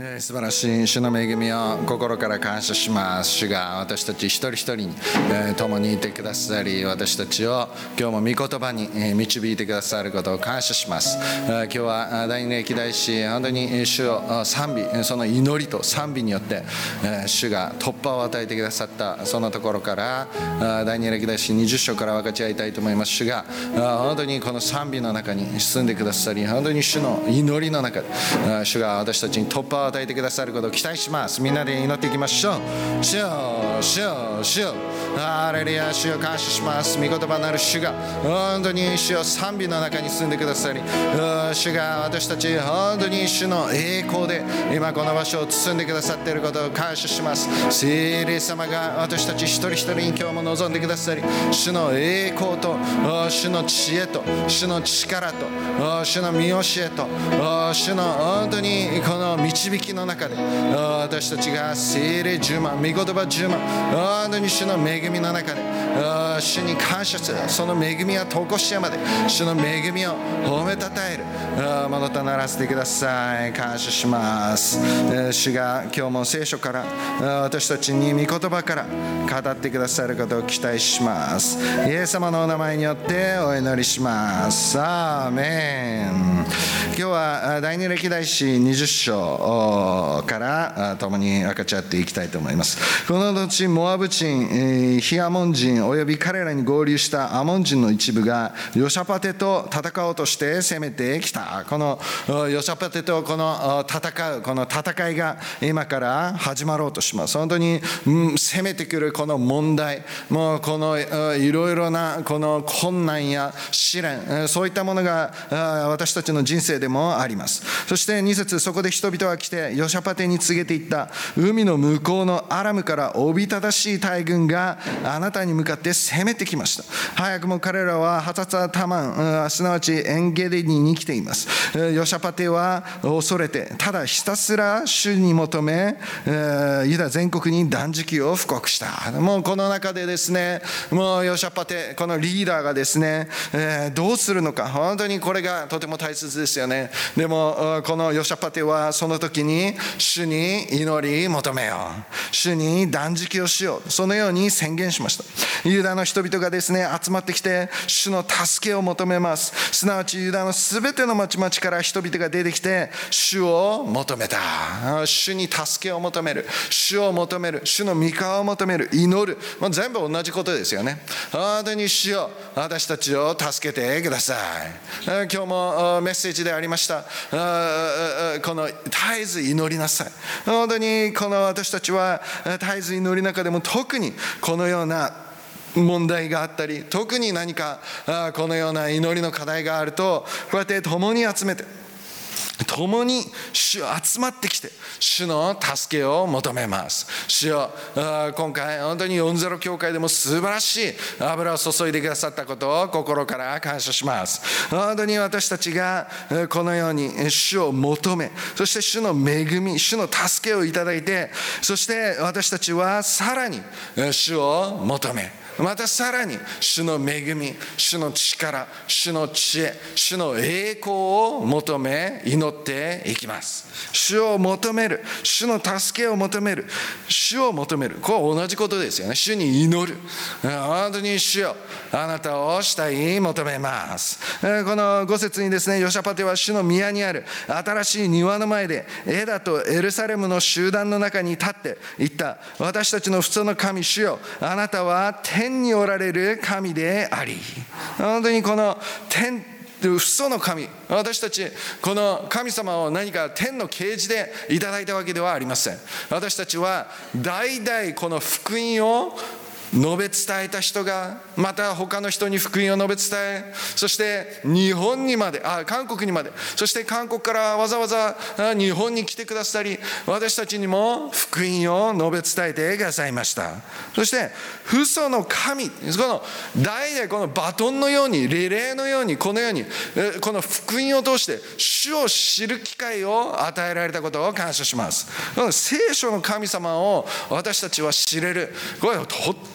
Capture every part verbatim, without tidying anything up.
えー、素晴らしい主の恵みを心から感謝します。主が私たち一人一人に、えー、共にいてくださり、私たちを今日も御言葉に、えー、導いてくださることを感謝します。えー、今日は第二歴代史、本当に主を賛美、その祈りと賛美によって、えー、主が突破を与えてくださったそのところから第二歴代史にじゅっ章から分かち合いたいと思います。主が本当にこの賛美の中に住んでくださり、本当に主の祈りの中で主が私たちに突破を与えてくださることを期待します。みんなで祈っていきましょう。主よ、主よ、主よ、ハレルヤ、主よ感謝します。御言葉なる主が本当に主よ賛美の中に住んでくださり、主が私たち本当に主の栄光で今この場所を包んでくださっていることを感謝します。聖霊様が私たち一人一人に今日も望んでくださり、主の栄光と主の知恵と主の力と主の見教えと主の本当にこの導きの中で私たちが聖霊充満、御言葉充満、本当に主の恵みの中で主に感謝する。その恵みはとこしえまで主の恵みを褒めたたえるものとならせてください。感謝します。主が今日も聖書から私たちに御言葉から語ってくださることを期待します。イエス様のお名前によってお祈りします。アーメン。今日は第二歴代史にじゅっ章から共に分かち合っていきたいと思います。この後モアブ人、ヒアモン人および彼らに合流したアモン人の一部がヨシャパテと戦おうとして攻めてきた。このヨシャパテとこの戦うこの戦いが今から始まろうとします。本当に、うん、攻めてくるこの問題、もうこのいろいろなこの困難や試練、そういったものが私たちの人生でもあります。そしてに節、そこで人々は来てヨシャパテに告げていった。海の向こうのアラムからおびただしい大軍があなたに向かって攻めてきました。早くも彼らはハツァツァタマン、すなわちエンゲデニに来ています。ヨシャパテは恐れてただひたすら主に求め、ユダ全国に断食を布告した。もうこの中でですね、もうヨシャパテこのリーダーがですね、えー、どうするのか、本当にこれがとても大切ですよね。でもこのヨシャパテはその時に主に祈り求めよう、主に断食をしよう、そのように宣言しました。ユダの人々がですね集まってきて主の助けを求めます。すなわちユダのすべての町々から人々が出てきて主を求めた。主に助けを求める、主を求める、主の御顔を求める、祈る、もう全部同じことですよね。本当に主よ私たちを助けてください。今日もメッセージでありました、この絶えず祈りなさい。本当にこの私たちは絶えず祈りの中でも特にこのような問題があったり、特に何かこのような祈りの課題があると、こうやって共に集めて共に主集まってきて主の助けを求めます。主よ今回本当によんじゅう教会でも素晴らしい油を注いでくださったことを心から感謝します。本当に私たちがこのように主を求め、そして主の恵み、主の助けをいただいて、そして私たちはさらに主を求め、またさらに主の恵み、主の力、主の知恵、主の栄光を求め祈っていきます。主を求める、主の助けを求める、主を求める、これは同じことですよね。主に祈る、本当に主よあなたを主体求めます。このご節にですね、ヨシャパテは主の宮にある新しい庭の前でエダとエルサレムの集団の中に立って言った。私たちの父の神主よ、あなたは天天におられる神であり。本当にこの天父祖の神、私たちこの神様を何か天の啓示でいただいたわけではありません。私たちは代々この福音を述べ伝えた人がまた他の人に福音を述べ伝え、そして日本にまで、あ韓国にまで、そして韓国からわざわざ日本に来てくださり、私たちにも福音を述べ伝えてくださいました。そして父祖の神、この代々このバトンのように、リレーのように、このようにこの福音を通して主を知る機会を与えられたことを感謝します。この聖書の神様を私たちは知れる、これはとっても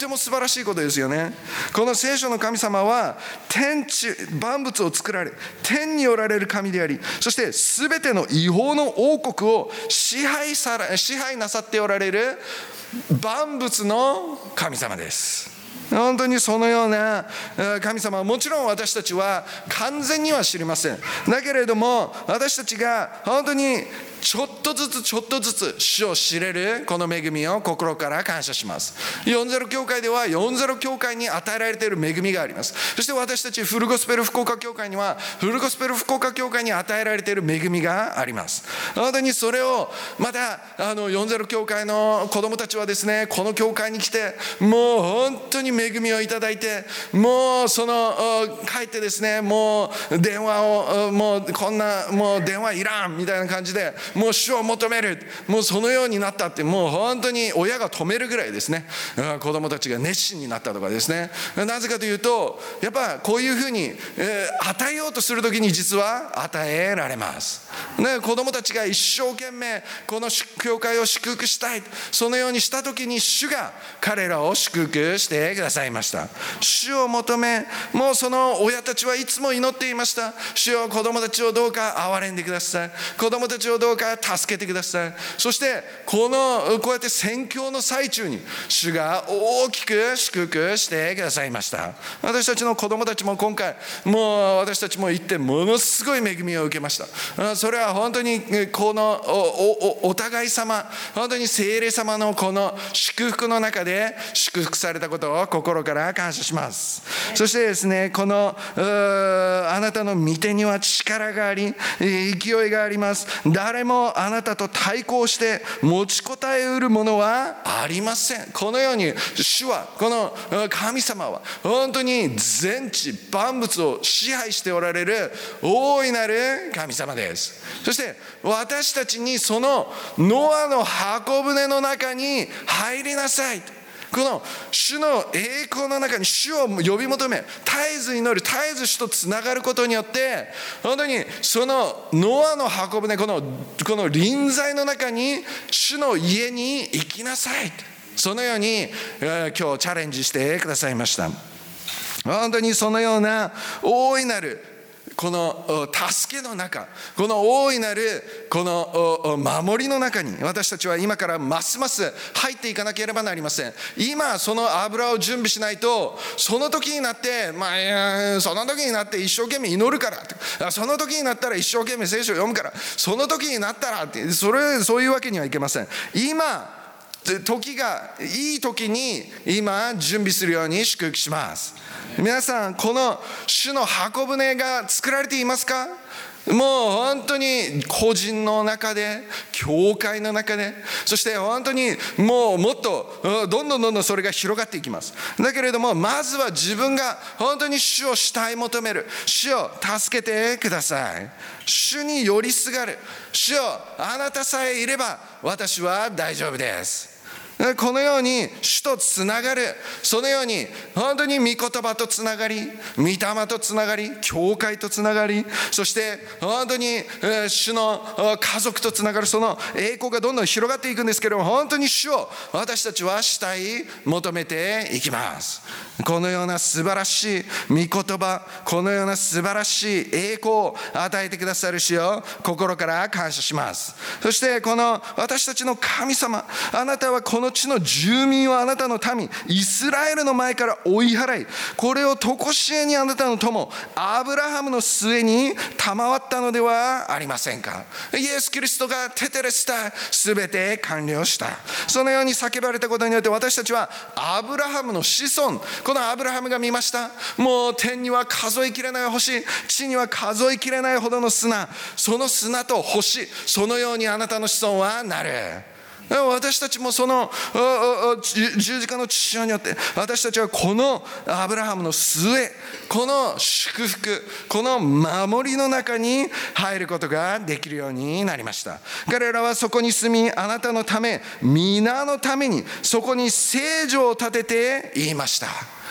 も素晴らしいことですよね。この聖書の神様は天地万物を作られ、天におられる神であり、そして全ての違法の王国を支配さら、支配なさっておられる万物の神様です。本当にそのような神様はもちろん私たちは完全には知りません。だけれども私たちが本当にちょっとずつちょっとずつ主を知れるこの恵みを心から感謝します。よんじゅう教会ではよんじゅう教会に与えられている恵みがあります。そして私たちフルゴスペル福岡教会にはフルゴスペル福岡教会に与えられている恵みがあります。本当にそれをまたあのよんじゅう教会の子どもたちはですね、この教会に来てもう本当に恵みをいただいて、もうその帰ってですね、もう電話をもうこんなもう電話いらんみたいな感じでもう主を求める、もうそのようになったって、もう本当に親が止めるぐらいですね、子供たちが熱心になったとかですね。なぜかというとやっぱこういうふうに、えー、与えようとするときに実は与えられます、ね、子供たちが一生懸命この教会を祝福したい、そのようにしたときに主が彼らを祝福してくださいました。主を求め、もうその親たちはいつも祈っていました。主よ、子供たちをどうか憐れんでください、子供たちをどうか助けてください。そしてこのこうやって宣教の最中に主が大きく祝福してくださいました。私たちの子供たちも今回もう私たちも行ってものすごい恵みを受けました。それは本当にこの お, お, お互い様、本当に聖霊様のこの祝福の中で祝福されたことを心から感謝します。そしてですね、このあなたの御手には力があり勢いがあります。誰もあなたと対抗して持ちこたえうるものはありません。このように主は、この神様は本当に全地万物を支配しておられる大いなる神様です。そして私たちにそのノアの箱舟の中に入りなさい、この主の栄光の中に主を呼び求め、絶えず祈る、絶えず主とつながることによって、本当にそのノアの箱舟、このこの臨在の中に主の家に行きなさい、そのように、えー、今日チャレンジしてくださいました。本当にそのような大いなるこの助けの中、この大いなるこの守りの中に私たちは今からますます入っていかなければなりません。今その油を準備しないと、その時になって、まあ、その時になって一生懸命祈るから、その時になったら一生懸命聖書を読むから、その時になったらって、それそういうわけにはいけません。今時がいい時に今準備するように祝福します。皆さん、この主の箱舟が作られていますか？もう本当に個人の中で、教会の中で、そして本当にもうもっとどんどんどんどんそれが広がっていきます。だけれどもまずは自分が本当に主を慕い求める、主を助けてください、主に寄りすがる、主よ、あなたさえいれば私は大丈夫です。このように主とつながる、そのように本当に御言葉とつながり、御霊とつながり、教会とつながり、そして本当に主の家族とつながる、その栄光がどんどん広がっていくんですけれども、本当に主を私たちは慕い求めていきます。このような素晴らしい御言葉、このような素晴らしい栄光を与えてくださる主を心から感謝します。そしてこの私たちの神様、あなたはこの地の住民をあなたの民イスラエルの前から追い払い、これを常しえにあなたの友アブラハムの末に賜ったのではありませんか。イエス・キリストがテテレスタ、すべて完了した。そのように叫ばれたことによって私たちはアブラハムの子孫、このアブラハムが見ました。もう天には数えきれない星、地には数えきれないほどの砂、その砂と星、そのようにあなたの子孫はなる。私たちもその十字架の父親によって私たちはこのアブラハムの末、この祝福、この守りの中に入ることができるようになりました。彼らはそこに住み、あなたのため、皆のためにそこに聖所を建てて言いました。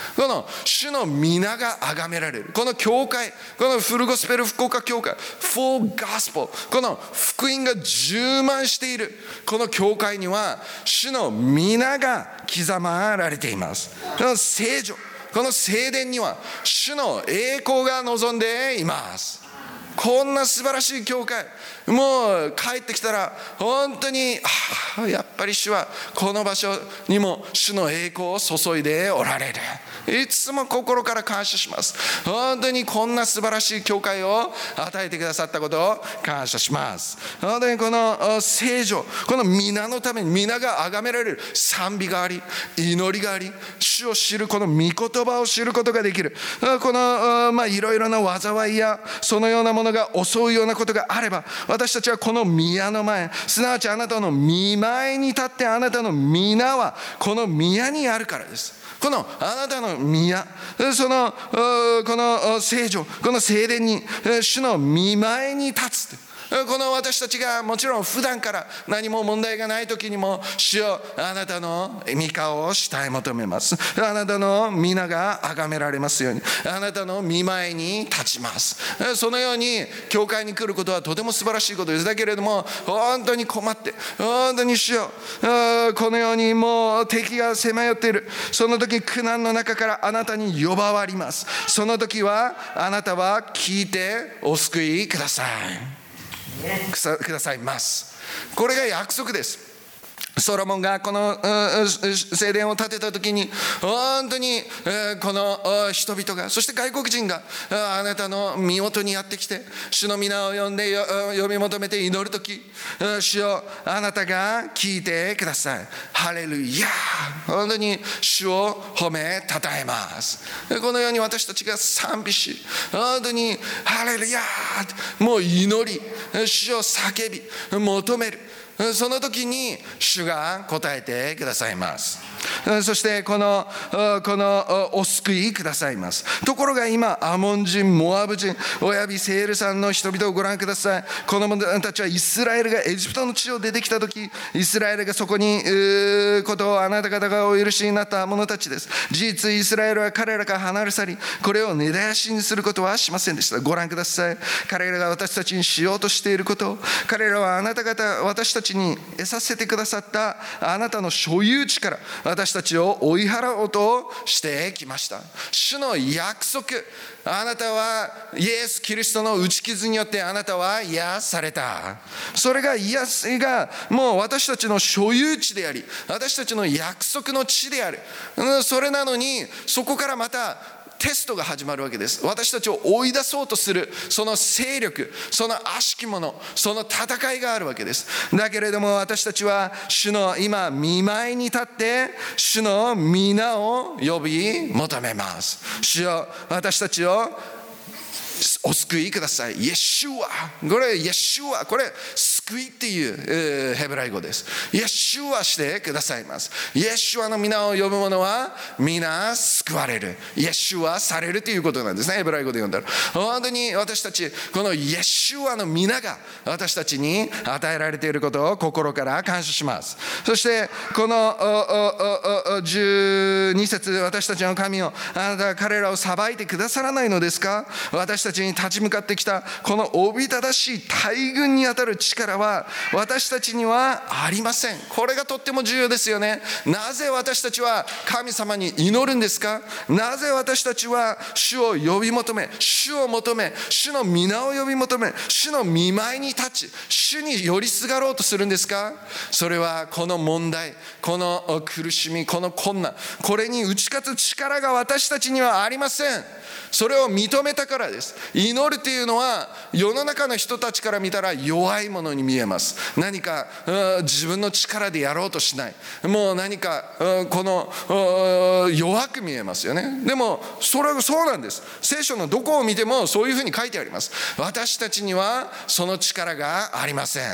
この主の皆が崇められる、この教会、このフルゴスペル福岡教会、フォーガスポー、この福音が充満しているこの教会には主の皆が刻まられています。この聖女、この聖殿には主の栄光が望んでいます。こんな素晴らしい教会、もう帰ってきたら本当に、ああやっぱり主はこの場所にも主の栄光を注いでおられる。いつも心から感謝します。本当にこんな素晴らしい教会を与えてくださったことを感謝します。本当にこの聖女、この皆のために皆が崇められる賛美があり、祈りがあり、主を知るこの御言葉を知ることができる。このまあいろいろな災いやそのようなものが襲うようなことがあれば、私たちはこの宮の前、すなわちあなたの御前に立って、あなたの皆はこの宮にあるからです。このあなたの宮、そのこの聖女、この聖殿に主の御前に立つ。この私たちがもちろん普段から何も問題がない時にも、主よあなたの御顔を慕い求めます。あなたの皆が崇められますように、あなたの御前に立ちます。そのように教会に来ることはとても素晴らしいことです。だけれども本当に困って、本当に主よこのようにもう敵が迫り寄っている、その時苦難の中からあなたに呼ばわります。その時はあなたは聞いてお救いくださいくださいます。これが約束です。ソロモンがこの聖殿を建てた時に、本当にこの人々が、そして外国人があなたの身元にやってきて、主の皆を呼んで呼び求めて祈る時、主よあなたが聞いてください。ハレルヤ、本当に主を褒めたたえます。このように私たちが賛美し、本当にハレルヤ、もう祈り、主を叫び求める、その時に主が答えてくださいます。そしてこのこのお救いくださいます。ところが今アモン人、モアブ人おやびセール山の人々をご覧ください。この者たちはイスラエルがエジプトの地を出てきた時、イスラエルがそこにことをあなた方がお許しになった者たちです。事実イスラエルは彼らから離れ去り、これを根絶やしにすることはしませんでした。ご覧ください。彼らが私たちにしようとしていることを、彼らはあなた方私たちに得させてくださったあなたの所有地から私たちを追い払おうとしてきました。主の約束、あなたはイエス・キリストの打ち傷によってあなたは癒された。それが癒しがもう私たちの所有地であり、私たちの約束の地である。それなのにそこからまたテストが始まるわけです。私たちを追い出そうとするその勢力、その悪しき者、その戦いがあるわけです。だけれども私たちは主の今御前に立って主の皆を呼び求めます。主よ私たちをお救いください。イエシュア、これイエシュア、これ救いっていう、えー、ヘブライ語です。イエシュアしてくださいます。イエシュアの皆を呼ぶ者は皆救われる。イエシュアされるということなんですね。ヘブライ語で読んだら本当に私たちこのイエシュアの皆が私たちに与えられていることを心から感謝します。そしてこのじゅうに節、私たちの神をあなたは彼らを裁いてくださらないのですか。私たちに立ち向かってきたこのおびただしい大軍にあたる力は私たちにはありません。これがとっても重要ですよね。なぜ私たちは神様に祈るんですか。なぜ私たちは主を呼び求め、主を求め、主の皆を呼び求め、主の御前に立ち、主に寄りすがろうとするんですか。それはこの問題、この苦しみ、この困難、これに打ち勝つ力が私たちにはありません。それを認めたからです。祈るというのは世の中の人たちから見たら弱いものに見えます。何か自分の力でやろうとしない、もう何かこの弱く見えますよね。でもそれはそうなんです。聖書のどこを見てもそういうふうに書いてあります。私たちにはその力がありません。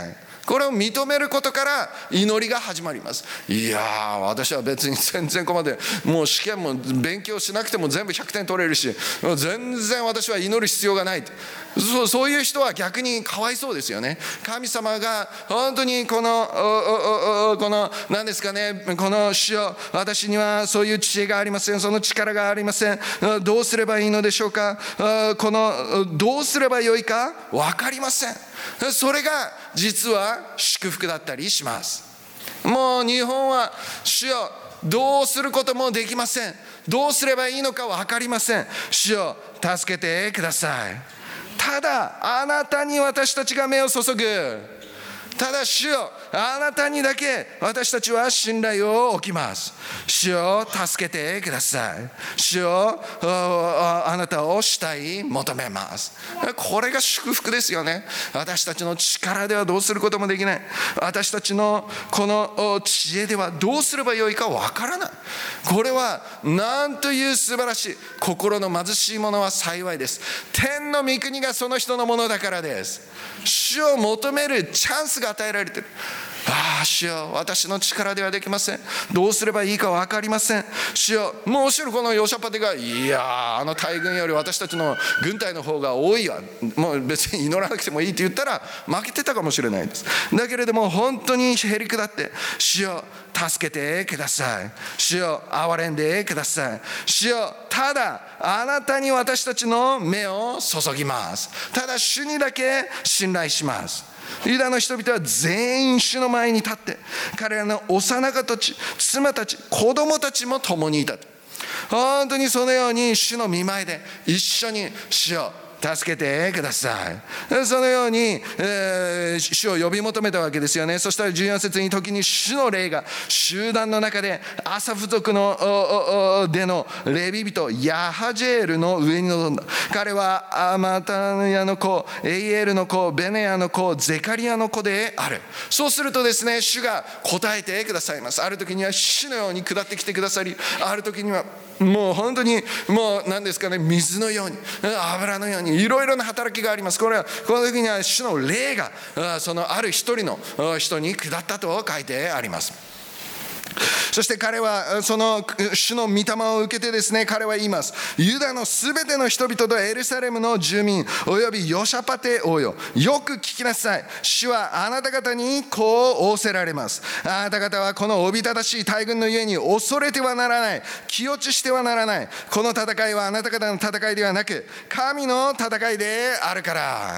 これを認めることから祈りが始まります。いやー、私は別に全然ここまでもう試験も勉強しなくても全部ひゃくてん取れるし、全然私は祈る必要がない。そう、そういう人は逆にかわいそうですよね。神様が本当にこのこの何ですかね、この主よ、私にはそういう知恵がありません、その力がありません、どうすればいいのでしょうか、このどうすればよいか分かりません。それが実は祝福だったりします。もう日本は主よ、どうすることもできません、どうすればいいのか分かりません、主よ助けてください。ただあなたに私たちが目を注ぐ。ただ主よ、あなたにだけ私たちは信頼を置きます。主よ助けてください。主よ、あなたを主体求めます。これが祝福ですよね。私たちの力ではどうすることもできない。私たちのこの知恵ではどうすればよいかわからない。これはなんという素晴らしい。心の貧しい者は幸いです。天の御国がその人のものだからです。主を求めるチャンスが与えられている。ああ、主よ、私の力ではできません。どうすればいいか分かりません。主よ、もう後ろこのヨシャパテが、いやあの大軍より私たちの軍隊の方が多いわ、もう別に祈らなくてもいいって言ったら負けてたかもしれないです。だけれども本当にへりくだって、主よ助けてください。主よ憐れんでください。主よ、ただあなたに私たちの目を注ぎます。ただ主にだけ信頼します。ユダの人々は全員主の前に立って、彼らの幼子たち、妻たち、子供たちも共にいた。本当にそのように主の御前で一緒に主を助けてください。そのように、えー、主を呼び求めたわけですよね。そしたらじゅうよん節に、時に主の霊が集団の中でアサフ族のでのレビ人ヤハジェールの上に臨んだ。彼はアマタヤの子、エイエルの子、ベネヤの子、ゼカリアの子である。そうするとですね、主が答えてくださいます。ある時には死のように下ってきてくださり、ある時にはもう本当にもう何ですかね、水のように、油のようにいろいろな働きがあります。これはこの時には主の霊がそのある一人の人に下ったと書いてあります。そして彼はその主の御霊を受けてですね、彼は言います。ユダのすべての人々とエルサレムの住民およびヨシャパテ王よ、よく聞きなさい。主はあなた方にこう仰せられます。あなた方はこのおびただしい大軍のゆえに恐れてはならない、気落ちしてはならない。この戦いはあなた方の戦いではなく神の戦いであるから。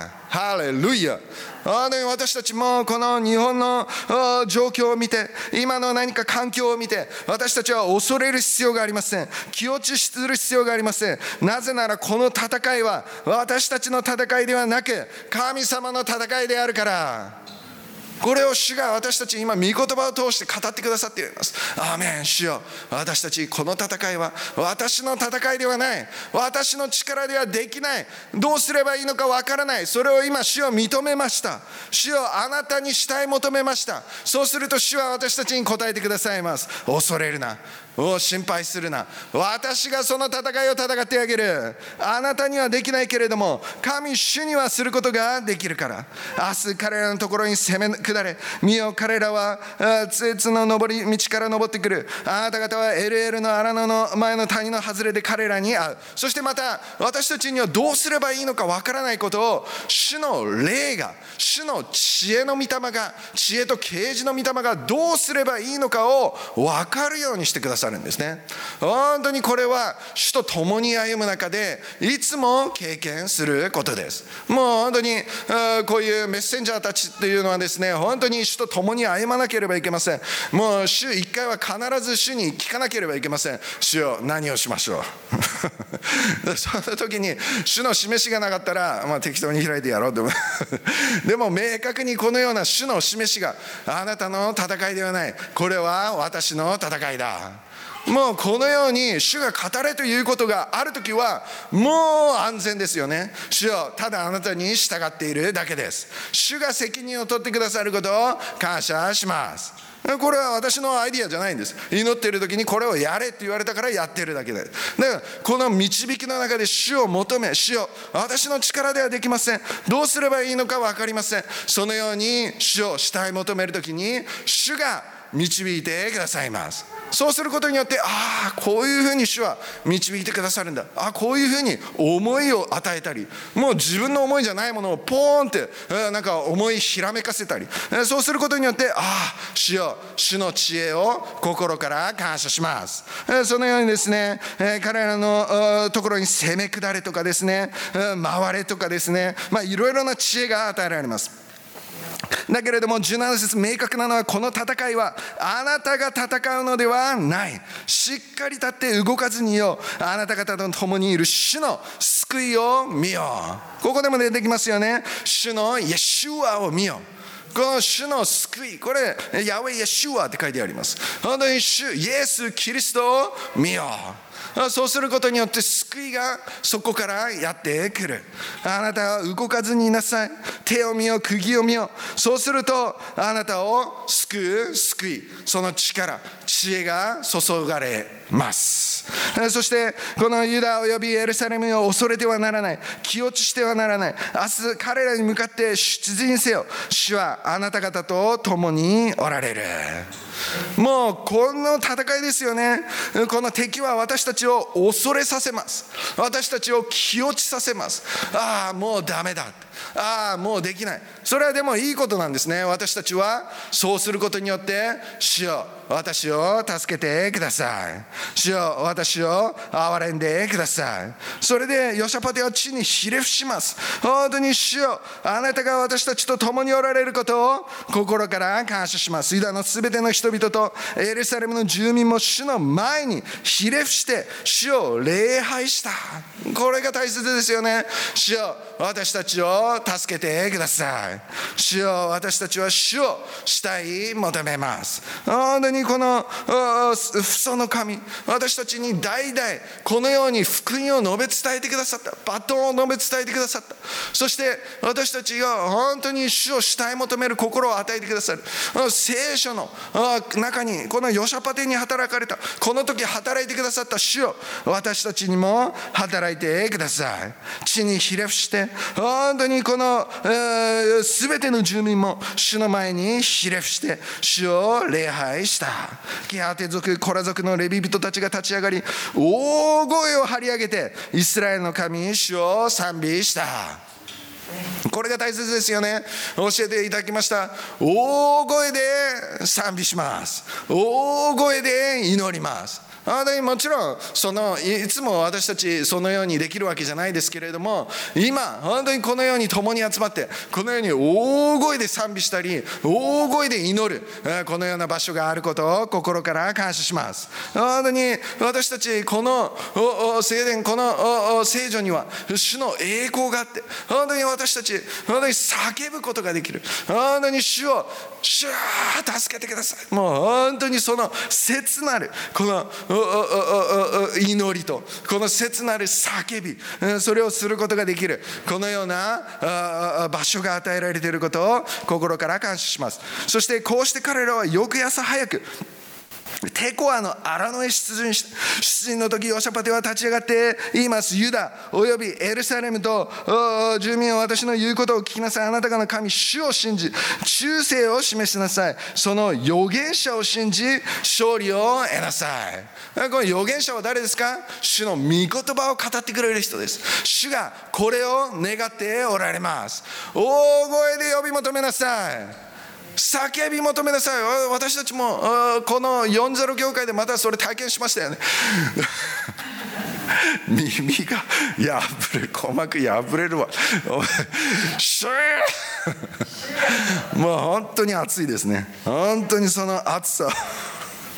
ハレルヤ。私たちもこの日本の状況を見て、今の何か環境を見て、私たちは恐れる必要がありません。気落ちする必要がありません。なぜならこの戦いは私たちの戦いではなく神様の戦いであるから。これを主が私たちに今御言葉を通して語ってくださっています。アーメン。主よ、私たちこの戦いは私の戦いではない、私の力ではできない、どうすればいいのかわからない。それを今主を認めました。主よ、あなたに主体求めました。そうすると主は私たちに答えてくださいます。恐れるな、お心配するな、私がその戦いを戦ってあげる。あなたにはできないけれども神主にはすることができるから。明日彼らのところに攻め下れ。見よ、彼らはツエツの登り道から登ってくる。あなた方はエルエルの荒野の前の谷の外れで彼らに会う。そしてまた私たちにはどうすればいいのかわからないことを主の霊が、主の知恵の御霊が、知恵と啓示の御霊がどうすればいいのかを分かるようにしてくださいるんですね。本当にこれは主と共に歩む中でいつも経験することです。もう本当にこういうメッセンジャーたちっていうのはですね、本当に主と共に歩まなければいけません。もう週いっかいは必ず主に聞かなければいけません。主よ、何をしましょうその時に主の示しがなかったら、まあ、適当に開いてやろうとでも明確にこのような主の示しが、あなたの戦いではない、これは私の戦いだ。 もうこのように主が語れということがあるときはもう安全ですよね。主よ、ただあなたに従っているだけです。主が責任を取ってくださることを感謝します。これは私のアイディアじゃないんです。祈っている時にこれをやれって言われたからやってるだけで。だからこの導きの中で主を求め、主よ、私の力ではできません、どうすればいいのか分かりません。そのように主を主体求める時に主が導いてくださいます。そうすることによって、ああこういうふうに主は導いてくださるんだ、ああこういうふうに思いを与えたり、もう自分の思いじゃないものをポーンってなんか思いひらめかせたり、そうすることによって、ああ主よ、主の知恵を心から感謝します。そのようにですね、彼らのところに攻め下れとかですね、回れとかですね、まあいろいろな知恵が与えられます。だけれどもじゅうなな節、明確なのはこの戦いはあなたが戦うのではない。しっかり立って動かずによ、あなた方と共にいる主の救いを見よう。ここでも出てきますよね。主のイエシュアを見よう。この主の救い、これヤウェイイエシュアって書いてあります。本当に主イエスキリストを見よう。そうすることによって救いがそこからやってくる。あなたは動かずにいなさい。手を見よ、釘を見よ。そうするとあなたを救う救い、その力、知恵が注がれます。そしてこのユダおよびエルサレムを恐れてはならない、気落ちしてはならない。明日彼らに向かって出陣せよ。主はあなた方と共におられる。もうこの戦いですよね。この敵は私たちを恐れさせます。私たちを気落ちさせます。ああもうダメだ、ああもうできない。それはでもいいことなんですね。私たちはそうすることによって、主よ私を助けてください、主よ私を憐れんでください。それでヨシャパテは地にひれ伏します。本当に主よ、あなたが私たちと共におられることを心から感謝します。ユダのすべての人々とエルサレムの住民も主の前にひれ伏して主を礼拝した。これが大切ですよね。主よ私たちを助けてください。主よ私たちは主を慕い求めます。本当にこの父祖の神、私たちに代々このように福音を述べ伝えてくださった、バトンを述べ伝えてくださった。そして私たちが本当に主を慕い求める心を与えてくださる。聖書の中にこのヨシャパテに働かれた、この時働いてくださった主よ、私たちにも働いてください。地にひれ伏して本当にこのすべての住民も主の前にひれ伏して主を礼拝した。ケハテ族、コラ族のレビ人たちが立ち上がり大声を張り上げてイスラエルの神主を賛美した。これが大切ですよね。教えていただきました。大声で賛美します。大声で祈ります。もちろんそのいつも私たちそのようにできるわけじゃないですけれども、今本当にこのように共に集まってこのように大声で賛美したり大声で祈る、このような場所があることを心から感謝します。本当に私たちこの聖殿、この聖女には主の栄光があって、本当に私たち本当に叫ぶことができる。本当に主を主を助けてください。もう本当にその切なるこの祈りとこの切なる叫び、それをすることができる、このような場所が与えられていることを心から感謝します。そしてこうして彼らは翌朝早くテコアの荒野へ出陣した。出陣の時ヨシャパテは立ち上がって言います。ユダおよびエルサレムと住民は私の言うことを聞きなさい。あなた方の神主を信じ忠誠を示しなさい。その預言者を信じ勝利を得なさい。この預言者は誰ですか？主の御言葉を語ってくれる人です。主がこれを願っておられます。大声で呼び求めなさい。叫び求めなさい。私たちもこのよんじゅう教会でまたそれ体験しましたよね。耳が破れる、鼓膜破れるわ。シューもう本当に暑いですね。本当にその暑さ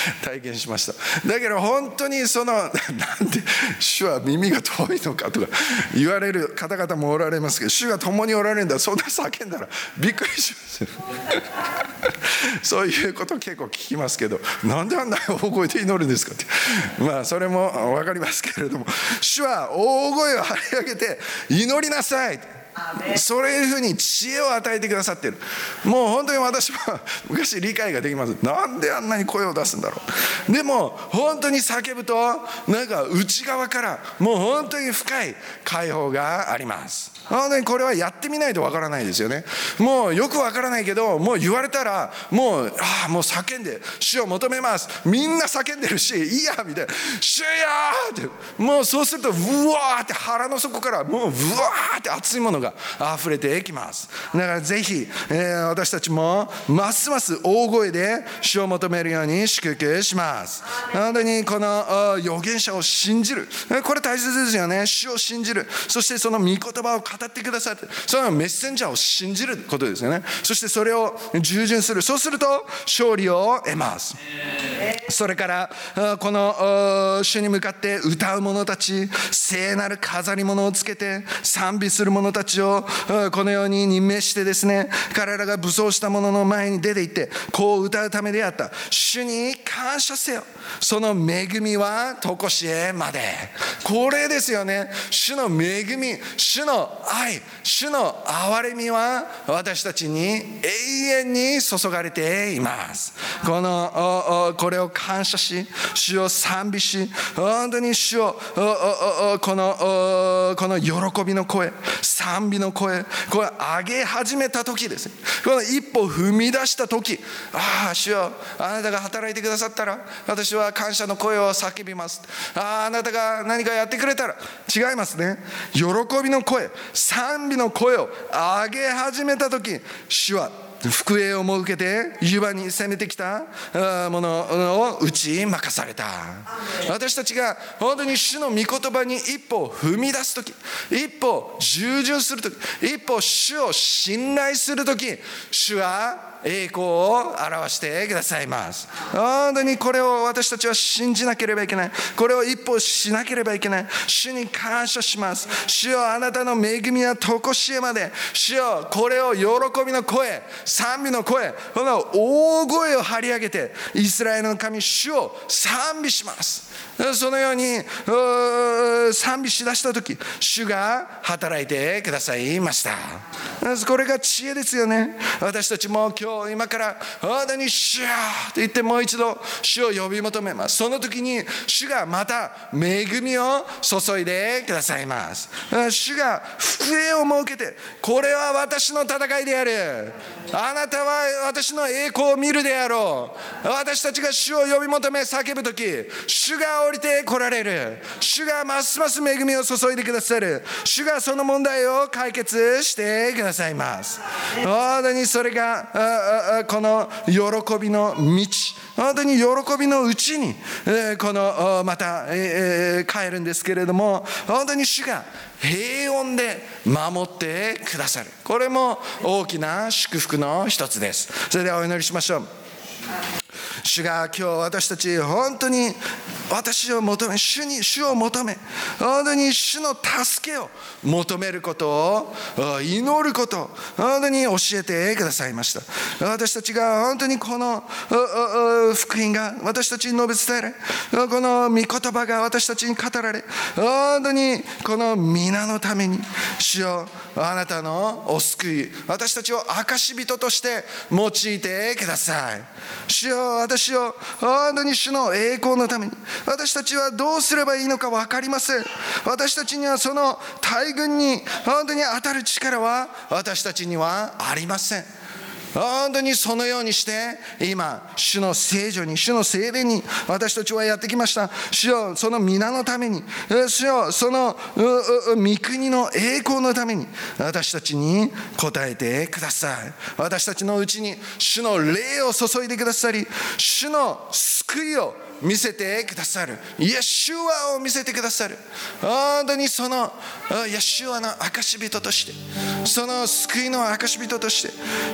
体験しました。だけど本当にそのなんで主は耳が遠いのかとか言われる方々もおられますけど、主が共におられるんだ、そんな叫んだらびっくりしますそういうこと結構聞きますけど、なんであんな大声で祈るんですかって、まあそれも分かりますけれども、主は大声を張り上げて祈りなさい、そういうふうに知恵を与えてくださっている。もう本当に私は昔理解ができます。なんであんなに声を出すんだろう。でも本当に叫ぶとなんか内側からもう本当に深い解放があります。本当にこれはやってみないとわからないですよね。もうよくわからないけど、もう言われたらもうああもう叫んで主を求めます。みんな叫んでるし、いいやみたいな、主よーって、もうそうするとうわーって腹の底からもううわーって熱いものが溢れてきます。だからぜひ、えー、私たちもますます大声で主を求めるように祝福します。本当にこの預言者を信じる、これ大切ですよね。主を信じる、そしてその御言葉を語ってくださって、そのメッセンジャーを信じることですよね。そしてそれを従順する、そうすると勝利を得ます。それからこの主に向かって歌う者たち、聖なる飾り物をつけて賛美する者たちをこのように任命してですね、彼らが武装した者の前に出て行ってこう歌うためであった。主に感謝せよ、その恵みはとこしえまで。これですよね。主の恵み、主の愛、主の憐れみは私たちに永遠に注がれています。このこれを感謝し、主を賛美し、本当に主をこのこの喜びの声、賛美の声、これ上げ始めた時です。この一歩踏み出した時、ああ主よ、あなたが働いてくださったら私は感謝の声を叫びます。あああなたが何かやってくれたら、違いますね。喜びの声、賛美の声を上げ始めた時、主は福栄を設けて湯葉に攻めてきたものを打ち負かされた。私たちが本当に主の御言葉に一歩踏み出すとき、一歩従順するとき、一歩主を信頼するとき、主は栄光を表してくださいます。本当にこれを私たちは信じなければいけない。これを一歩しなければいけない。主に感謝します。主よ、あなたの恵みはとこしえまで。主よ、これを喜びの声、賛美の声、この大声を張り上げてイスラエルの神主を賛美します。そのように賛美しだしたとき、主が働いてくださいました。これが知恵ですよね。私たちも今日今から本当に主よと言ってもう一度主を呼び求めます。その時に主がまた恵みを注いでくださいます。主が福栄を設けて、これは私の戦いである、あなたは私の栄光を見るであろう。私たちが主を呼び求め叫ぶ時、主が降りて来られる。主がますます恵みを注いでくださる。主がその問題を解決してくださいます。本当にそれがこの喜びの道、本当に喜びのうちにこのまた帰るんですけれども、本当に主が平穏で守ってくださる。これも大きな祝福の一つです。それではお祈りしましょう。主が今日私たち本当に私を求め、主に主を求め、本当に主の助けを求めることを、祈ることを本当に教えてくださいました。私たちが本当にこの福音が私たちに述べ伝えられ、この御言葉が私たちに語られ、本当にこの皆のために主よ、あなたのお救い、私たちを証人として用いてください。主よ、私を本当に主の栄光のために、私たちはどうすればいいのか分かりません。私たちにはその大軍に本当に当たる力は私たちにはありません。本当にそのようにして今主の聖女に、主の聖霊に私たちはやってきました。主よ、その皆のために、主よ、その御国の栄光のために私たちに応えてください。私たちのうちに主の霊を注いでくださり、主の救いを見せてくださる、イエシュアを見せてくださる。本当にそのイエシュアの証人として、その救いの証人として、主よ、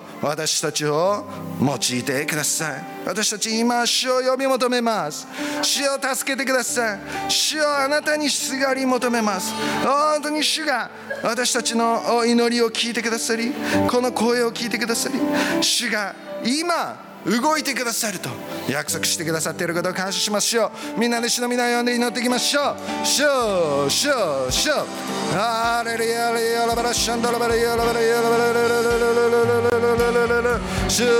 私たちを用いてください。私たち今主を呼び求めます。主を助けてください。主をあなたにすがり求めます。本当に主が私たちの祈りを聞いてくださり、この声を聞いてくださり、主が今動いてくださると約束してくださっていることを感謝しましょう。みんなで主の皆を呼んで祈っていきましょう。主よ主よ主よ、ハレルヤレヤラバラシャンダラバラヤラバラヤラバラヤラバラヤラバラヤラバラ主よ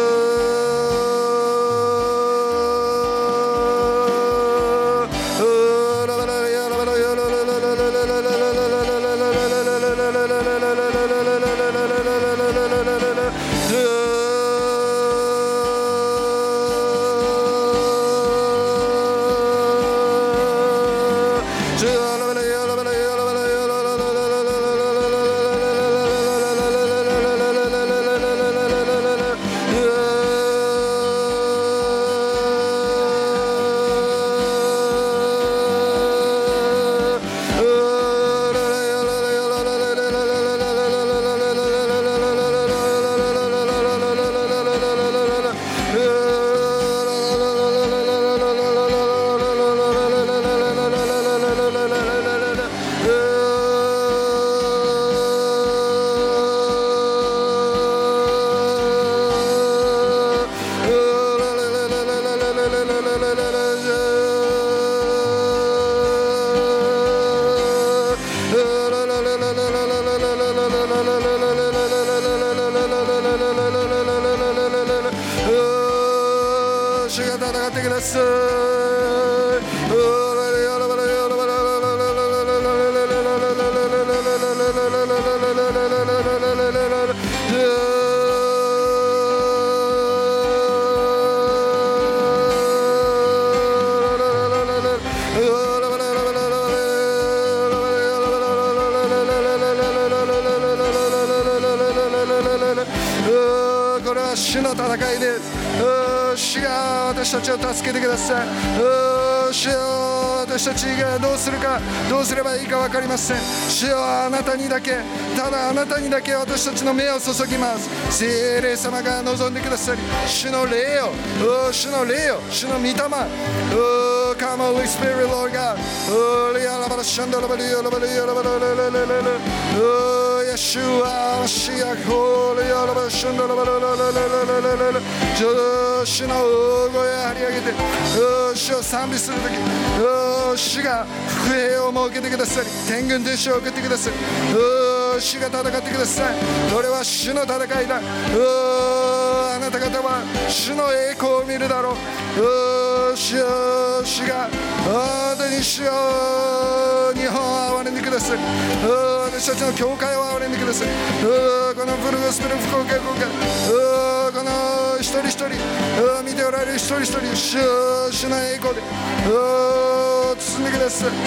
主の戦いです。主が私たちを助けてください。主よ、私たちがどうするかどうすればいいか分かりません。主よ、あなたにだけ、ただあなたにだけ私たちの目を注ぎます。聖霊様が望んでくださり、主の霊を、主の霊を、主の御霊、Come Holy Spirit, Lord God. Yeshua, Mashiach, Holy, 主の大声を張り上げて、主を賛美するとき、主が福平を設けてくださり、天軍天使を送ってくださり、主が戦ってください。これは主の戦いだ。あなた方は主の栄光を見るだろう。主よ、主が本当に主よ、日本を憐れんでください。私たちの教会を憐れんでください。このブルゴスペル福岡教会、この一人一人見ておられる一人一人、主よ、主の栄光で包んでください。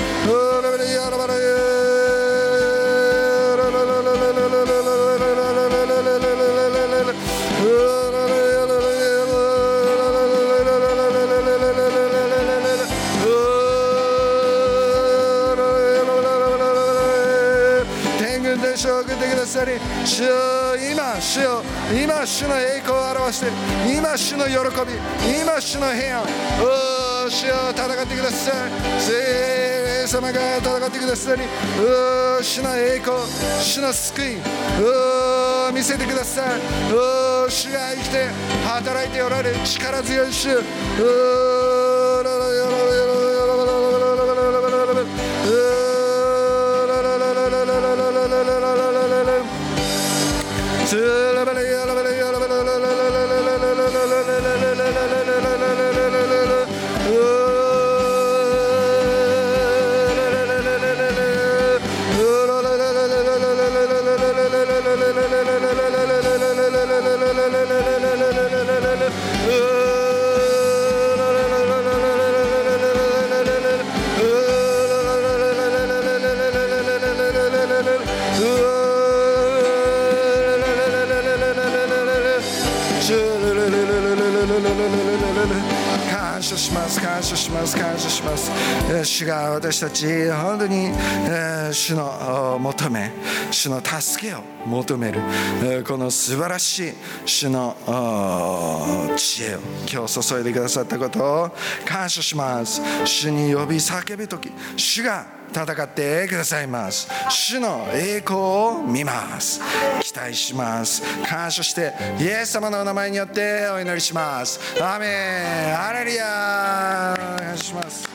主よ、今主よ、今主の栄光を表して、今主の喜び、今主の平安、主よ、戦ってください。聖霊様が戦ってくださり、主の栄光、主の救い見せてください。主が生きて働いておられる力強い主、感感謝します感謝します感謝します。主が私たち本当に主の求め、主の助けを求めるこの素晴らしい主の知恵を今日注いでくださったことを感謝します。主に呼び叫ぶとき、主が戦ってくださいます。主の栄光を見ます。期待します。感謝してイエス様のお名前によってお祈りします。アーメン。ハレルヤ。感謝します。